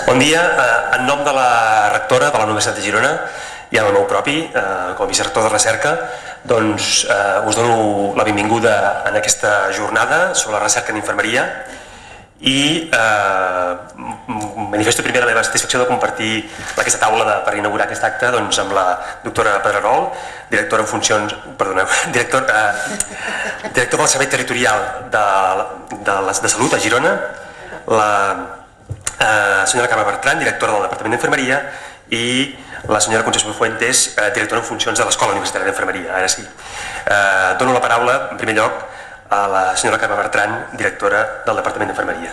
Bon dia. En nom de la rectora de la Universitat de Girona i en el meu propi, com a vicerector de recerca, doncs us dono la benvinguda en aquesta jornada sobre la recerca en infermeria i manifesto primer la meva satisfacció de compartir aquesta taula per inaugurar aquest acte amb la doctora Pedrerol, directora en funcions, perdoneu, director del Servei Territorial de Salut a Girona, la senyora Carme Bertran, directora del Departament d'Infermeria, i la senyora Concepció Fuentes, directora en funcions de l'Escola Universitària d'Infermeria. Ara sí. Dono la paraula, en primer lloc, a la senyora Carme Bertran, directora del Departament d'Infermeria.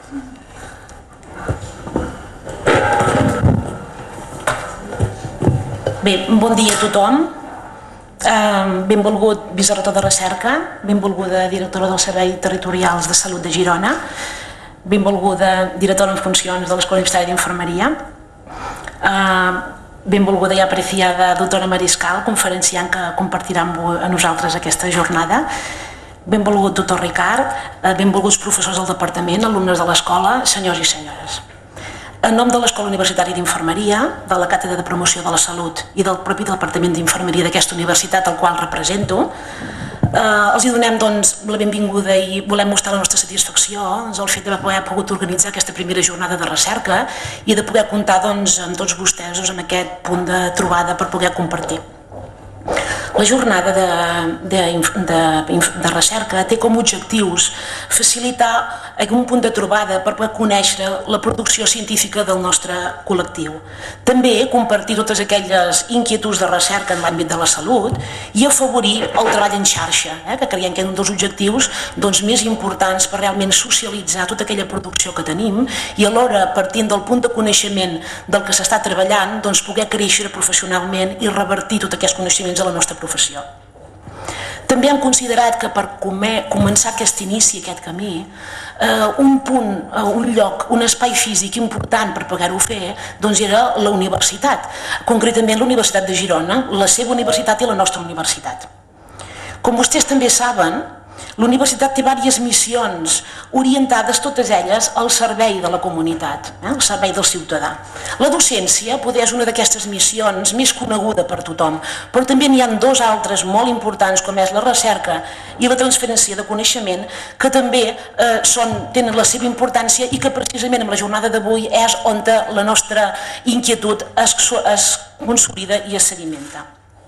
Bé, bon dia a tothom. Benvolgut vicerector de recerca, benvolguda directora dels Serveis Territorials de Salut de Girona, benvolguda directora en funcions de l'Escola Universitària d'Infermeria, benvolguda i apreciada doctora Mariscal, conferenciant que compartirà amb nosaltres aquesta jornada, benvolgut doctor Ricard, benvolguts professors del departament, alumnes de l'escola, senyors i senyores. En nom de l'Escola Universitària d'Infermeria, de la Càtedra de Promoció de la Salut i del propi Departament d'Infermeria d'aquesta universitat, al qual represento, els donem la benvinguda i volem mostrar la nostra satisfacció el fet d'haver pogut organitzar aquesta primera jornada de recerca i de poder comptar amb tots vostès en aquest punt de trobada per poder compartir. La jornada de recerca té com a objectius facilitar un punt de trobada per poder conèixer la producció científica del nostre col·lectiu. També compartir totes aquelles inquietuds de recerca en l'àmbit de la salut i afavorir el treball en xarxa, que creiem que és un dels objectius més importants per realment socialitzar tota aquella producció que tenim i alhora, partint del punt de coneixement del que s'està treballant, poder créixer professionalment i revertir tots aquests coneixements a la nostra professió. També hem considerat que per començar aquest inici, aquest camí, un punt, un lloc, un espai físic important per poder-ho fer era la universitat, concretament la Universitat de Girona, la seva universitat i la nostra universitat. Com vostès també saben, la universitat té diverses missions orientades totes elles al servei de la comunitat, al servei del ciutadà. La docència és una d'aquestes missions més coneguda per tothom, però també n'hi ha dos altres molt importants com és la recerca i la transferència de coneixement que també tenen la seva importància i que precisament en la jornada d'avui és on la nostra inquietud es consolida i es sedimenta.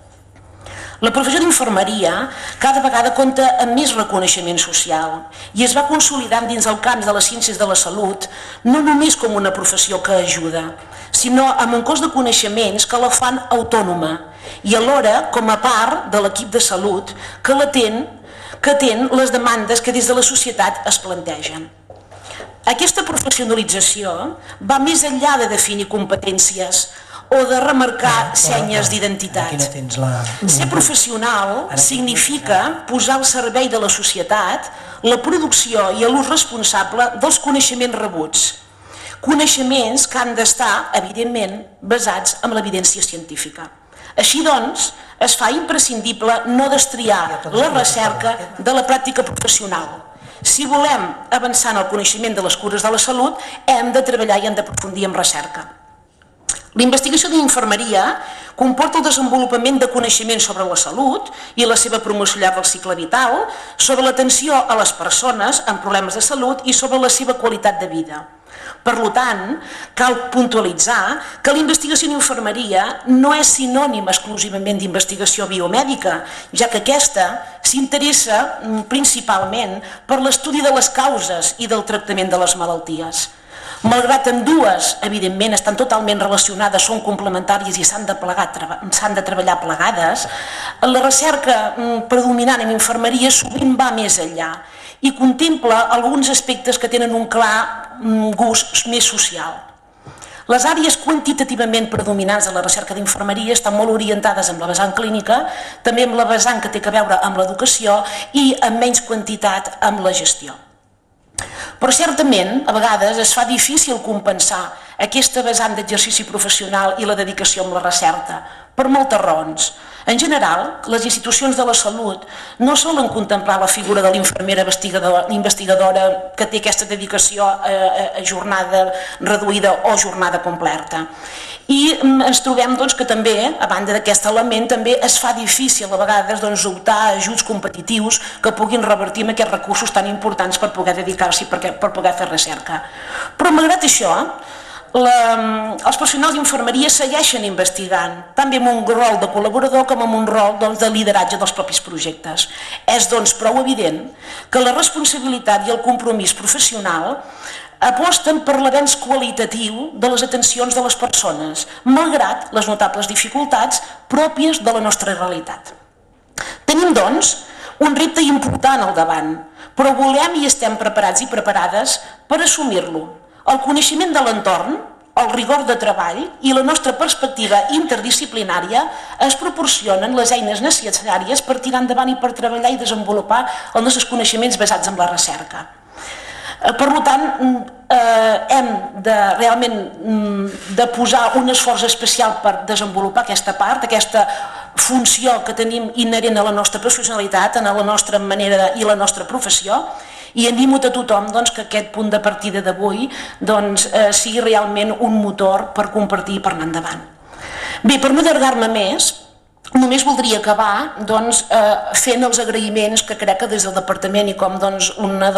La professió d'infermeria cada vegada compta amb més reconeixement social i es va consolidant dins el camp de les ciències de la salut no només com una professió que ajuda, sinó amb un cos de coneixements que la fan autònoma i alhora com a part de l'equip de salut que atén les demandes que des de la societat es plantegen. Aquesta professionalització va més enllà de definir competències o de remarcar senyes d'identitat. Ser professional significa posar al servei de la societat la producció i l'ús responsable dels coneixements rebuts. Coneixements que han d'estar, evidentment, basats en l'evidència científica. Així doncs, es fa imprescindible no destriar la recerca de la pràctica professional. Si volem avançar en el coneixement de les cures de la salut, hem de treballar i hem d'aprofundir en recerca. La investigació d'infermeria comporta el desenvolupament de coneixements sobre la salut i la seva promoció al llarg del cicle vital, sobre l'atenció a les persones amb problemes de salut i sobre la seva qualitat de vida. Per tant, cal puntualitzar que la investigació en infermeria no és sinònim exclusivament d'investigació biomèdica, ja que aquesta s'interessa principalment per l'estudi de les causes i del tractament de les malalties. Malgrat ambdues, evidentment, estan totalment relacionades, són complementàries i s'han de treballar plegades, la recerca predominant en infermeria sovint va més enllà i contempla alguns aspectes que tenen un clar gust més social. Les àrees quantitativament predominants de la recerca d'infermeria estan molt orientades amb la vessant clínica, també amb la vessant que té a veure amb l'educació i amb menys quantitat amb la gestió. Però certament, a vegades, es fa difícil compensar aquesta vessant d'exercici professional i la dedicació amb la recerca, per moltes raons. En general, les institucions de la salut no solen contemplar la figura de l'infermera investigadora que té aquesta dedicació a jornada reduïda o jornada completa. I ens trobem que també, a banda d'aquest element, també es fa difícil a vegades optar a ajuts competitius que puguin revertir amb aquests recursos tan importants per poder dedicar-s'hi, per poder fer recerca. Però malgrat això, els professionals d'infermeria segueixen investigant, tant amb un rol de col·laborador com amb un rol de lideratge dels propis projectes. És prou evident que la responsabilitat i el compromís professional aposten per l'avenç qualitatiu de les atencions de les persones, malgrat les notables dificultats pròpies de la nostra realitat. Tenim, un repte important al davant, però volem i estem preparats i preparades per assumir-lo. El coneixement de l'entorn, el rigor de treball i la nostra perspectiva interdisciplinària es proporcionen les eines necessàries per tirar endavant i per treballar i desenvolupar els nostres coneixements basats en la recerca. Per tant, hem realment de posar un esforç especial per desenvolupar aquesta part, aquesta funció que tenim inherent a la nostra professionalitat, a la nostra manera i la nostra professió, i animo a tothom que aquest punt de partida d'avui sigui realment un motor per compartir i per anar endavant. Bé, per no allargar-me més, només voldria acabar fent els agraïments que crec que des del departament i com una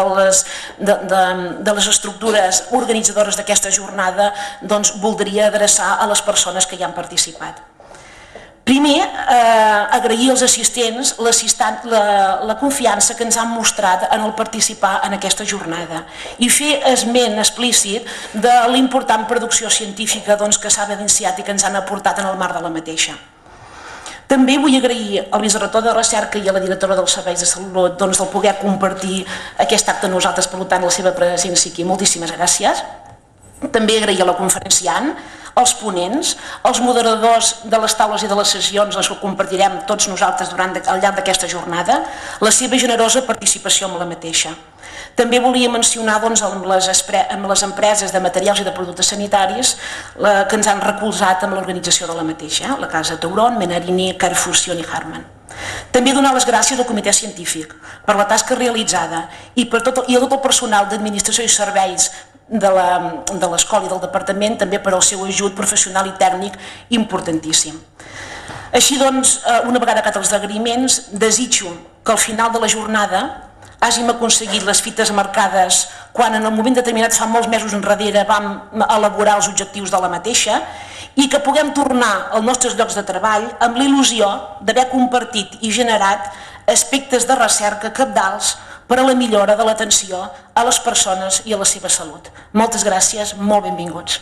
de les estructures organitzadores d'aquesta jornada voldria adreçar a les persones que hi han participat. Primer, agrair als assistents la confiança que ens han mostrat en el participar en aquesta jornada i fer esment explícit de l'important producció científica que s'ha evidenciat i que ens han aportat en el marc de la mateixa. També vull agrair al vicerector de recerca i a la directora dels serveis de salut el poder compartir aquest acte amb nosaltres, per tant la seva presència aquí. Moltíssimes gràcies. També agrair a la conferenciant, als ponents, als moderadors de les taules i de les sessions, les que compartirem tots nosaltres al llarg d'aquesta jornada, la seva generosa participació amb la mateixa. També volia mencionar amb les empreses de materials i de productes sanitaris que ens han recolzat amb l'organització de la mateixa, la Casa Tauron, Menarini, Carrefour i Harman. També donar les gràcies al comitè científic per la tasca realitzada i a tot el personal d'administració i serveis de l'escola i del departament, també per al seu ajut professional i tècnic importantíssim. Així una vegada acabat els agraïments, desitjo que al final de la jornada hàgim aconseguit les fites marcades quan en el moment determinat fa molts mesos enrere vam elaborar els objectius de la mateixa i que puguem tornar als nostres llocs de treball amb la il·lusió d'haver compartit i generat aspectes de recerca cabdals per a la millora de l'atenció a les persones i a la seva salut. Moltes gràcies, molt benvinguts.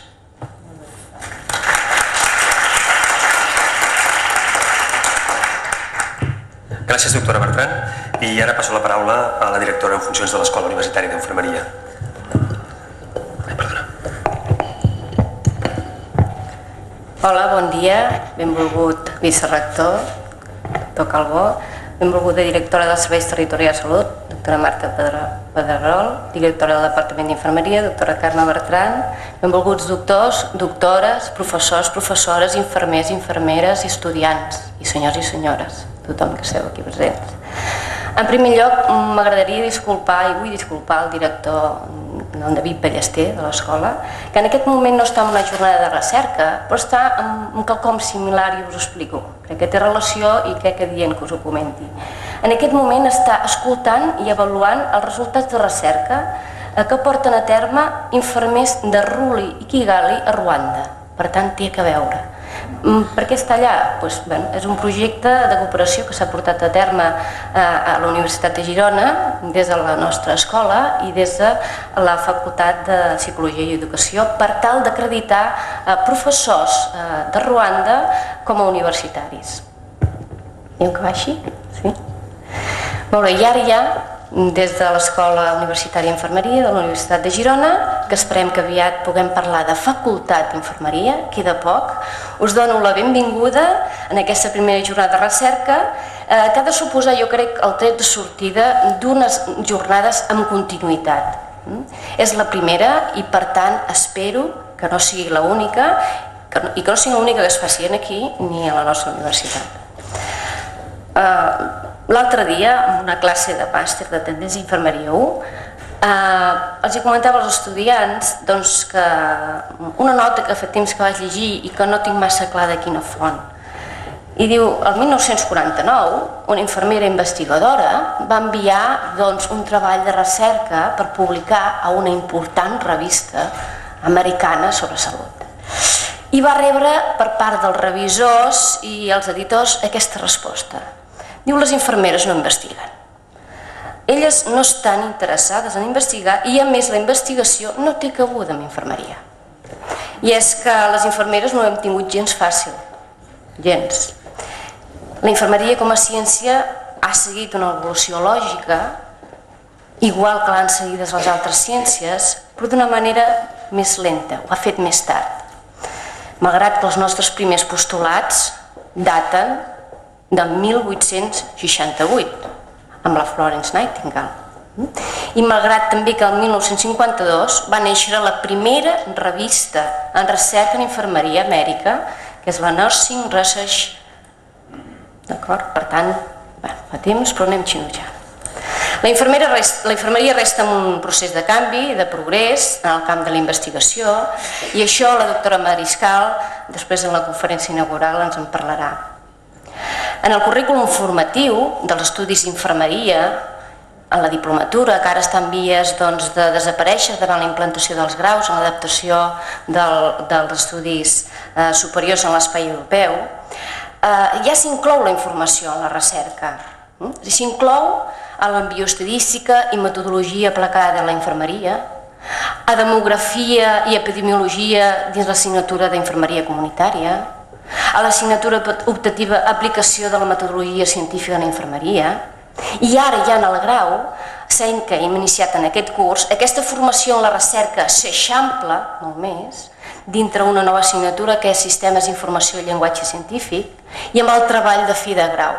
Gràcies, doctora Bertran. I ara passo la paraula a la directora en funcions de l'Escola Universitària d'Infermeria. Hola, bon dia. Benvolgut vicerector, doctor Calbó. Benvolguda directora dels Serveis Territorials de Salut, doctora Marta Pedrerol, directora del Departament d'Infermeria, doctora Carme Bertran, benvolguts doctors, doctores, professors, professores, infermers, infermeres i estudiants, i senyors i senyores, tothom que esteu aquí presents. En primer lloc, m'agradaria disculpar, i vull disculpar el director David Ballester de l'escola, que en aquest moment no està en una jornada de recerca, però està en quelcom similar i us ho explico. Crec que té relació i crec que dient que us ho comenti. En aquest moment està escoltant i avaluant els resultats de recerca que porten a terme infermers de Ruli i Kigali a Ruanda. Per tant, té que veure. Per què està allà? És un projecte de cooperació que s'ha portat a terme a la Universitat de Girona des de la nostra escola i des de la Facultat de Psicologia i Educació per tal d'acreditar professors de Ruanda com a universitaris. Diu que va així? Sí? Molt bé, i ara ja des de l'Escola Universitària d'Infermeria de la Universitat de Girona, que esperem que aviat puguem parlar de Facultat d'Infermeria, queda poc, us dono la benvinguda en aquesta primera jornada de recerca que ha de suposar, jo crec, el tret de sortida d'unes jornades amb continuïtat. És la primera i, per tant, espero que no sigui l'única i que no sigui l'única que es faci aquí ni a la nostra universitat. L'altre dia, en una classe de màster de tendència infermeria 1, els comentava als estudiants que una nota que fa temps que vaig llegir i que no tinc massa clar de quina font. I diu, el 1949, una infermera investigadora va enviar un treball de recerca per publicar a una important revista americana sobre salut. I va rebre per part dels revisors i els editors aquesta resposta. Diu, les infermeres no investiguen. Elles no estan interessades en investigar i, a més, la investigació no té cabuda en infermeria. I és que les infermeres no ho hem tingut gens fàcil, gens. La infermeria com a ciència ha seguit una evolució lògica, igual que l'han seguides les altres ciències, però d'una manera més lenta, ho ha fet més tard. Malgrat que els nostres primers postulats daten del 1868, amb la Florence Nightingale. I malgrat també que el 1952 va néixer la primera revista en recerca en infermeria a Amèrica, que és la Nursing Research. D'acord? Per tant, fa temps, però anem xinujant. La infermeria resta en un procés de canvi, de progrés, en el camp de la investigació, i això la doctora Mariscal, després en la conferència inaugural, ens en parlarà. En el currículum formatiu dels estudis d'infermeria, en la diplomatura, que ara està en vies de desaparèixer davant la implantació dels graus, en l'adaptació dels estudis superiors en l'espai europeu, ja s'inclou la informació en la recerca. S'inclou a la bioestadística i metodologia aplicada a la infermeria, a demografia i epidemiologia dins l'assignatura d'infermeria comunitària, a l'assignatura optativa aplicació de la metodologia científica en la infermeria, i ara ja en el grau, que hem iniciat en aquest curs, aquesta formació en la recerca s'eixampla molt més dintre una nova assignatura que és Sistemes d'Informació i Llenguatge Científic i amb el treball de fi de grau.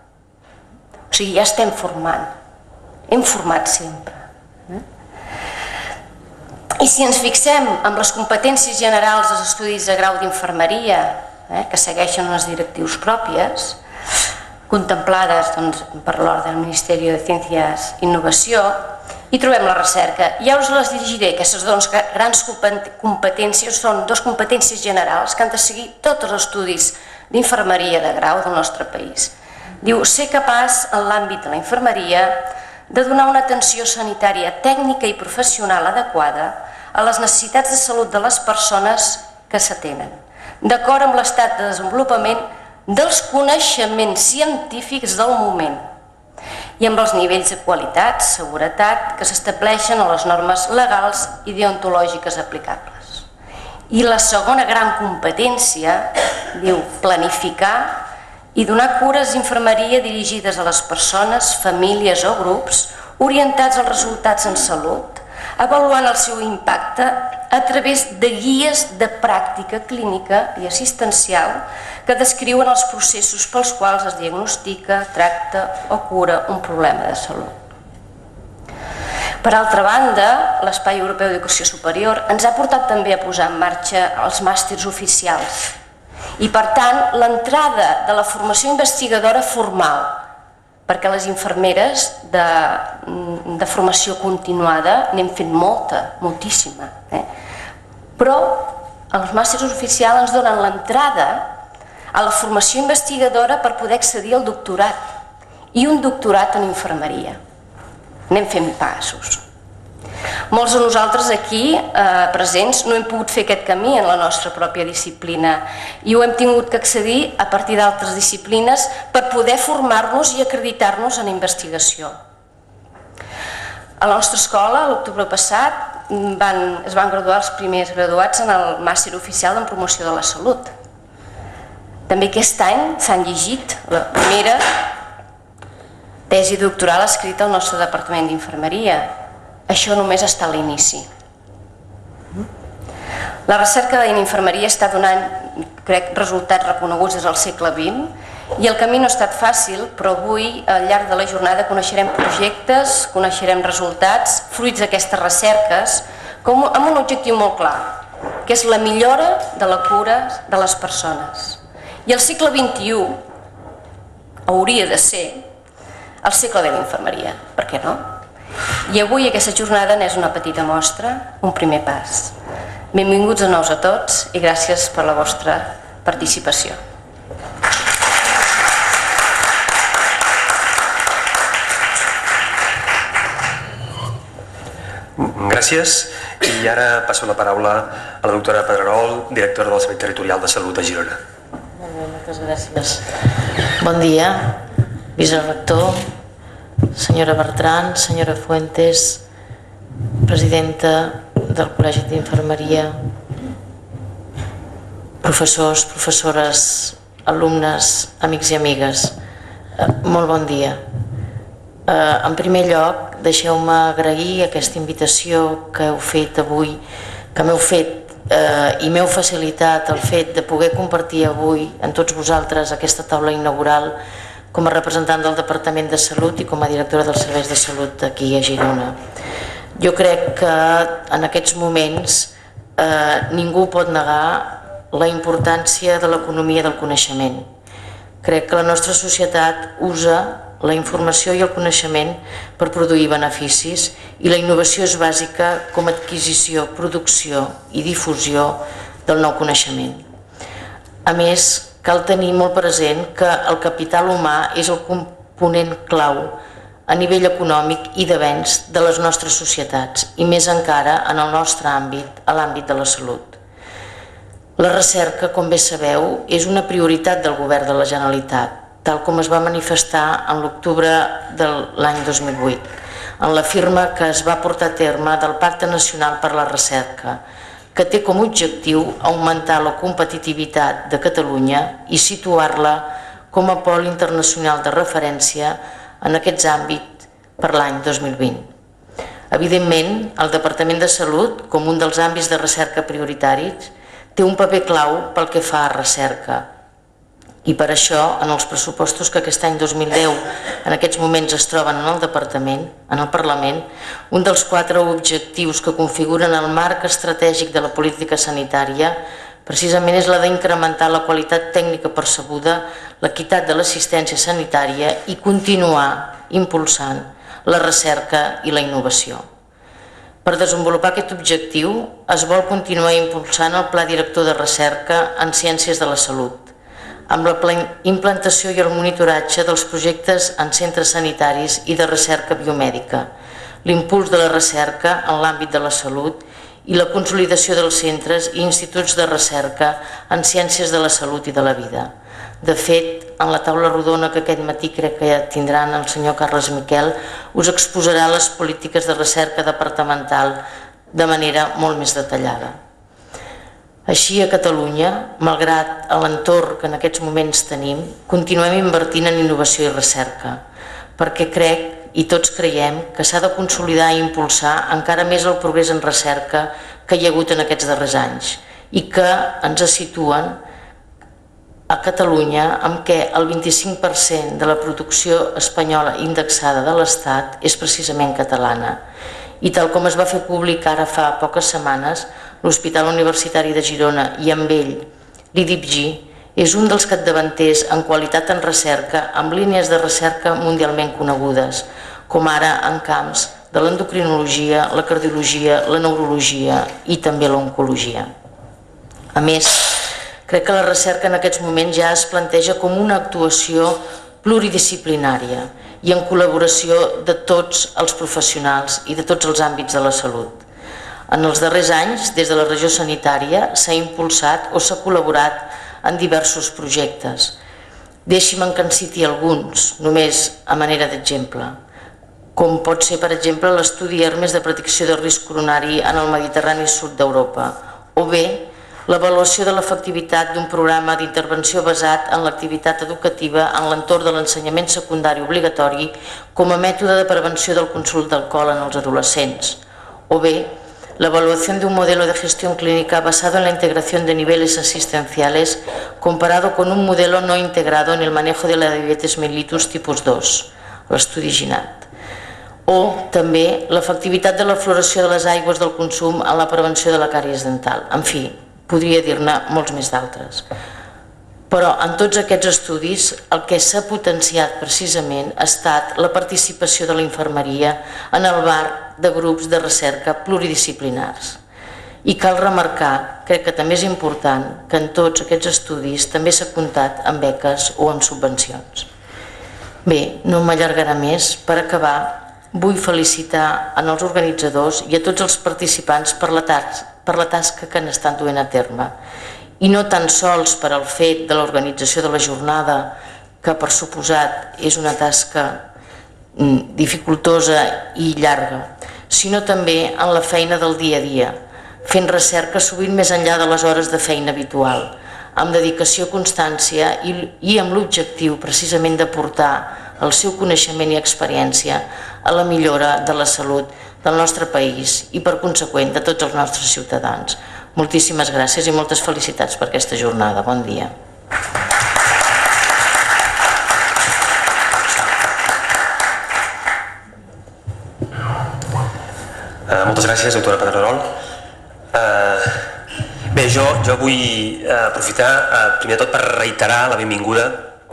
O sigui, ja estem formant, hem format sempre. I si ens fixem en les competències generals dels estudis de grau d'infermeria, que segueixen unes directrius pròpies, contemplades per l'ordre del Ministeri de Ciències i Innovació, hi trobem la recerca. Ja us les dirigiré, aquestes dues grans competències són dues competències generals que han de seguir tots els estudis d'infermeria de grau del nostre país. Diu, ser capaç en l'àmbit de la infermeria de donar una atenció sanitària tècnica i professional adequada a les necessitats de salut de les persones que s'atenen, d'acord amb l'estat de desenvolupament dels coneixements científics del moment i amb els nivells de qualitat, seguretat que s'estableixen a les normes legals i deontològiques aplicables. I la segona gran competència, diu, planificar i donar cures d'infermeria dirigides a les persones, famílies o grups orientats als resultats en salut, avaluant el seu impacte a través de guies de pràctica clínica i assistencial que descriuen els processos pels quals es diagnostica, tracta o cura un problema de salut. Per altra banda, l'Espai Europeu d'Educació Superior ens ha portat també a posar en marxa els màsters oficials i, per tant, l'entrada de la formació investigadora formal, perquè les infermeres de formació continuada n'hem fet moltíssima. Però els màsters oficials ens donen l'entrada a la formació investigadora per poder accedir al doctorat i un doctorat en infermeria. Anem fent passos. Molts de nosaltres aquí presents no hem pogut fer aquest camí en la nostra pròpia disciplina i ho hem tingut que accedir a partir d'altres disciplines per poder formar-nos i acreditar-nos en investigació. A la nostra escola, l'octubre passat, es van graduar els primers graduats en el màster oficial en promoció de la salut. També aquest any s'han llegit la primera tesi doctoral escrita al nostre Departament d'Infermeria. Això només està a l'inici. La recerca en infermeria està donant, crec, resultats reconeguts des del segle XX i el camí no ha estat fàcil, però avui, al llarg de la jornada, coneixerem projectes, coneixerem resultats, fruits d'aquestes recerques, amb un objectiu molt clar, que és la millora de la cura de les persones. I al segle XXI, hauria de ser el segle de l'infermeria, per què no? I avui aquesta jornada n'és una petita mostra, un primer pas. Benvinguts de nous a tots i gràcies per la vostra participació. Gràcies. I ara passo la paraula a la doctora Pedrerol, directora del Servei Territorial de Salut de Girona. Molt bé, moltes gràcies. Bon dia, vicerector, senyora Bertran, senyora Fuentes, presidenta del Col·legi d'Infermeria, professors, professores, alumnes, amics i amigues. Molt bon dia. En primer lloc, deixeu-me agrair aquesta invitació que heu fet avui, que m'heu fet i m'heu facilitat el fet de poder compartir avui amb tots vosaltres aquesta taula inaugural com a representant del Departament de Salut i com a directora dels serveis de salut aquí a Girona. Jo crec que en aquests moments ningú pot negar la importància de l'economia del coneixement. Crec que la nostra societat usa la informació i el coneixement per produir beneficis i la innovació és bàsica com a adquisició, producció i difusió del nou coneixement. A més, cal tenir molt present que el capital humà és el component clau a nivell econòmic i d'avenç de les nostres societats i més encara en el nostre àmbit, a l'àmbit de la salut. La recerca, com bé sabeu, és una prioritat del Govern de la Generalitat, tal com es va manifestar en l'octubre de l'any 2008, en la firma que es va portar a terme del Pacte Nacional per la Recerca, que té com a objectiu augmentar la competitivitat de Catalunya i situar-la com a pol internacional de referència en aquests àmbits per l'any 2020. Evidentment, el Departament de Salut, com un dels àmbits de recerca prioritaris, té un paper clau pel que fa a recerca. I per això, en els pressupostos que aquest any 2010 en aquests moments es troben en el Departament, en el Parlament, un dels 4 objectius que configuren el marc estratègic de la política sanitària precisament és la d'incrementar la qualitat tècnica percebuda, l'equitat de l'assistència sanitària i continuar impulsant la recerca i la innovació. Per desenvolupar aquest objectiu es vol continuar impulsant el Pla Director de Recerca en Ciències de la Salut, amb la implantació i el monitoratge dels projectes en centres sanitaris i de recerca biomèdica, l'impuls de la recerca en l'àmbit de la salut i la consolidació dels centres i instituts de recerca en ciències de la salut i de la vida. De fet, en la taula rodona que aquest matí crec que ja tindran el senyor Carles Miquel, us exposarà les polítiques de recerca departamental de manera molt més detallada. Així, a Catalunya, malgrat l'entorn que en aquests moments tenim, continuem invertint en innovació i recerca, perquè crec, i tots creiem, que s'ha de consolidar i impulsar encara més el progrés en recerca que hi ha hagut en aquests darrers anys i que ens situen a Catalunya amb què el 25% de la producció espanyola indexada de l'Estat és precisament catalana. I tal com es va fer públic ara fa poques setmanes, l'Hospital Universitari de Girona i amb ell l'IDIPG és un dels capdavanters en qualitat en recerca amb línies de recerca mundialment conegudes, com ara en camps de l'endocrinologia, la cardiologia, la neurologia i també l'oncologia. A més, crec que la recerca en aquests moments ja es planteja com una actuació pluridisciplinària i en col·laboració de tots els professionals i de tots els àmbits de la salut. En els darrers anys, des de la regió sanitària, s'ha impulsat o s'ha col·laborat en diversos projectes. Deixi'm que en citi alguns, només a manera d'exemple, com pot ser, per exemple, l'estudi Hermes de predicció de risc coronari en el Mediterrani sud d'Europa, o bé l'avaluació de l'efectivitat d'un programa d'intervenció basat en l'activitat educativa en l'entorn de l'ensenyament secundari obligatori com a mètode de prevenció del consum d'alcohol en els adolescents, o bé la evaluación de un modelo de gestión clínica basado en la integración de niveles asistenciales comparado con un modelo no integrado en el manejo de la diabetes mellitus tipus 2, l'estudi GINAT. O també l'efectivitat de la fluoració de les aigües del consum en la prevenció de la càries dental. En fi, podria dir-ne molts més d'altres. Però en tots aquests estudis el que s'ha potenciat precisament ha estat la participació de la infermeria en el marc de grups de recerca pluridisciplinars. I cal remarcar, crec que també és important, que en tots aquests estudis també s'ha comptat amb beques o amb subvencions. Bé, no m'allargarà més. Per acabar, vull felicitar als organitzadors i a tots els participants per la tasca que han estat duent a terme. I no tan sols per al fet de l'organització de la jornada, que per suposat és una tasca dificultosa i llarga, sinó també en la feina del dia a dia, fent recerca sovint més enllà de les hores de feina habitual, amb dedicació, constància i amb l'objectiu precisament de portar el seu coneixement i experiència a la millora de la salut del nostre país i per conseqüent de tots els nostres ciutadans. Moltíssimes gràcies i moltes felicitats per aquesta jornada. Bon dia. Moltes gràcies, doctora Pedrerol. Bé, jo vull aprofitar primer de tot per reiterar la benvinguda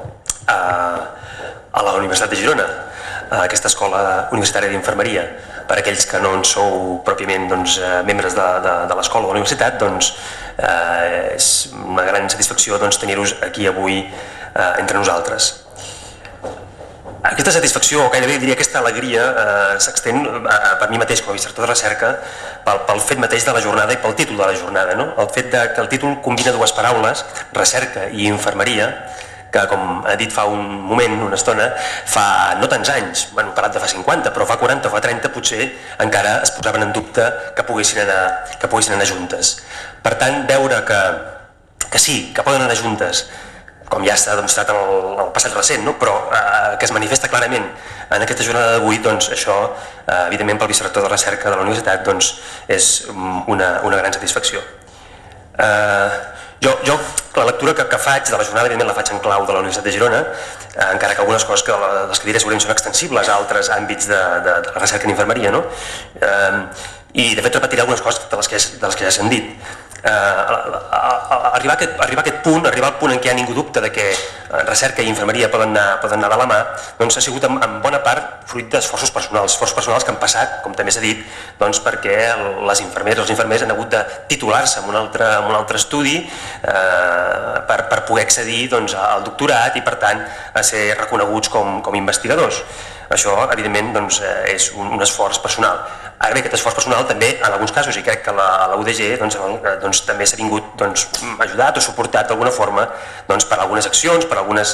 a la Universitat de Girona, a aquesta escola universitària d'infermeria. Per aquells que no en sou pròpiament membres de l'escola o de la universitat, és una gran satisfacció tenir-vos aquí avui entre nosaltres. Aquesta satisfacció, o gairebé diria aquesta alegria, s'extén per mi mateix com a vicerector de recerca pel fet mateix de la jornada i pel títol de la jornada. El fet que el títol combina dues paraules, recerca i infermeria, que, com ha dit fa un moment, una estona, fa no tants anys, hem parlat de fa 50, però fa 40 o fa 30 potser encara es posaven en dubte que poguessin anar juntes. Per tant, veure que sí, que poden anar juntes, com ja s'ha demostrat en el passat recent, però que es manifesta clarament en aquesta jornada d'avui, això, evidentment, pel vicerector de recerca de la universitat, és una gran satisfacció. Jo, la lectura que faig de la jornada, evidentment la faig en clau de la Universitat de Girona, encara que algunes coses les que diré segurament són extensibles a altres àmbits de la recerca en infermeria, i de fet repetiré algunes coses de les que ja s'han dit. Arribar a aquest punt, arribar al punt en què hi ha ningú dubte de que recerca i infermeria poden anar de la mà, ha sigut en bona part fruit d'esforços personals que han passat, com també s'ha dit, perquè les infermeres i els infermers han hagut de titular-se en un altre estudi per poder accedir al doctorat i per tant a ser reconeguts com investigadors. Això, evidentment, és un esforç personal. Ara bé, aquest esforç personal també, en alguns casos, i crec que a la UDG també s'ha vingut ajudat o suportat d'alguna forma per algunes accions, per algunes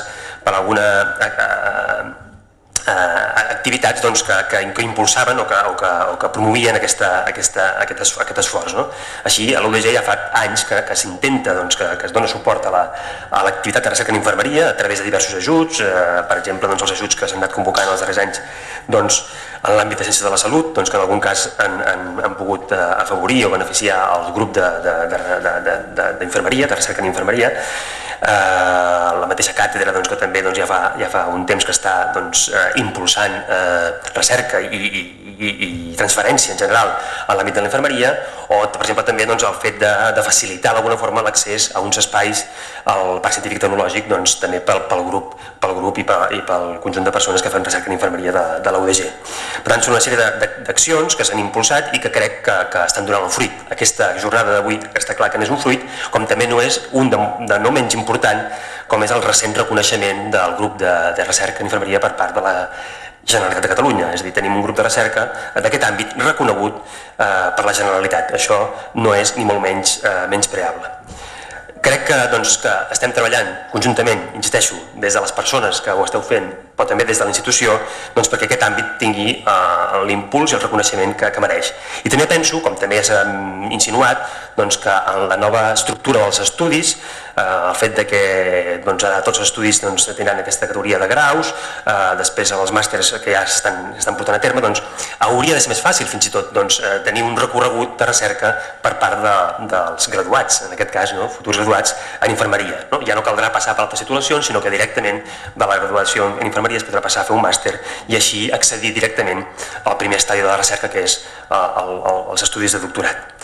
activitats que impulsaven o que promovien aquest esforç. Així, a l'UDG ja fa anys que s'intenta, que es dona suport a l'activitat de recerca en infermeria a través de diversos ajuts, per exemple, els ajuts que s'han anat convocant els darrers anys en l'àmbit de ciències de la salut, que en algun cas han pogut afavorir o beneficiar el grup d'infermeria, de recerca en infermeria, la mateixa càtedra que també ja fa un temps que està impulsant recerca i transferència en general a l'àmbit de la infermeria, o per exemple també el fet de facilitar d'alguna forma l'accés a uns espais al Parc Científic Tecnològic també pel grup i pel conjunt de persones que fan recerca en infermeria de la UDG. Per tant, són una sèrie d'accions que s'han impulsat i que crec que estan donant el fruit. Aquesta jornada d'avui està clar que n'és un fruit, com també no és un de no menys important, com és el recent reconeixement del grup de recerca en infermeria per part de la Generalitat de Catalunya. És a dir, tenim un grup de recerca d'aquest àmbit reconegut per la Generalitat. Això no és ni molt menys menyspreable. Crec que estem treballant conjuntament, insisteixo, des de les persones que ho esteu fent, però també des de la institució, perquè aquest àmbit tingui l'impuls i el reconeixement que mereix. I també penso, com també s'ha insinuat, que en la nova estructura dels estudis, el fet que ara tots els estudis tindran aquesta categoria de graus, després els màsters que ja s'estan portant a terme, hauria de ser més fàcil fins i tot tenir un recorregut de recerca per part dels graduats, en aquest cas, futurs graduats en infermeria. Ja no caldrà passar per altres titulacions, sinó que directament de la graduació en infermeria es podrà passar a fer un màster i així accedir directament al primer estadi de la recerca, que és els estudis de doctorat.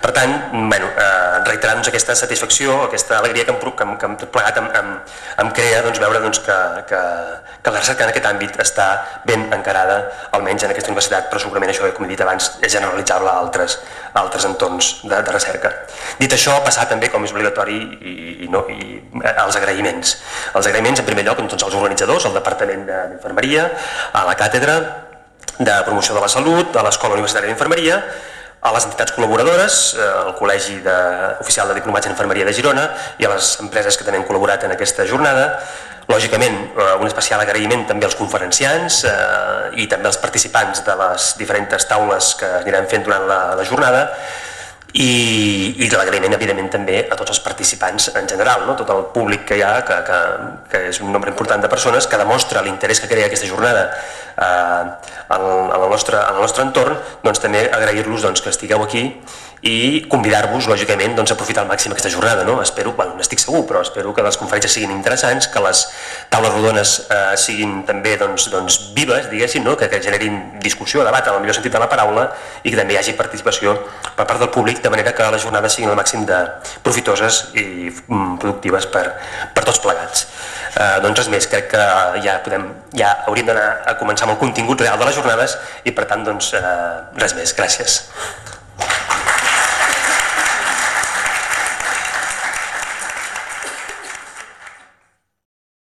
Per tant, reiterar aquesta satisfacció, aquesta alegria que tot plegat em crea veure que la recerca en aquest àmbit està ben encarada, almenys en aquesta universitat, però segurament això, com he dit abans, és generalitzable a altres entorns de recerca. Dit això, passar també, com és obligatori, als agraïments. Els agraïments, en primer lloc, a tots els organitzadors, al Departament d'Infermeria, a la Càtedra de Promoció de la Salut, a l'Escola Universitària d'Infermeria, a les entitats col·laboradores, al Col·legi Oficial de Diplomats en Infermeria de Girona i a les empreses que també han col·laborat en aquesta jornada. Lògicament, un especial agraïment també als conferenciants i també als participants de les diferents taules que anirem fent durant la jornada, i l'agraïment evidentment també a tots els participants en general, tot el públic que hi ha, que és un nombre important de persones, que demostra l'interès que crea aquesta jornada en el nostre entorn. Doncs també agrair-los que estigueu aquí i convidar-vos, lògicament, a aprofitar al màxim aquesta jornada. Espero, n'estic segur, però espero que les conferències siguin interessants, que les taules rodones siguin també vives, diguéssim, que generin discussió, debat, en el millor sentit de la paraula, i que també hi hagi participació per part del públic, de manera que les jornades siguin al màxim de profitoses i productives per tots plegats. Res més, crec que ja hauríem d'anar a començar amb el contingut real de les jornades i, per tant, res més. Gràcies.